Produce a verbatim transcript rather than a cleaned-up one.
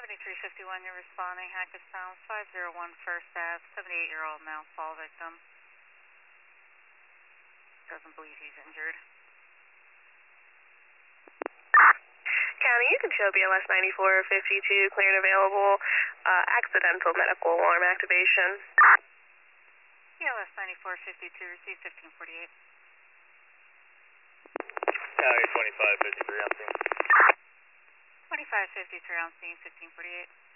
seventy-three fifty-one, you're responding. Hackettstown, five oh one First Ave, seventy-eight-year-old male fall victim. Doesn't believe he's injured. County, you can show B L S ninety-four fifty-two, clear and available. Uh, accidental medical alarm activation. B L S ninety-four fifty-two, receive fifteen forty-eight. County twenty-five fifty-three on scene. twenty-five fifty-three on scene, fifteen forty-eight.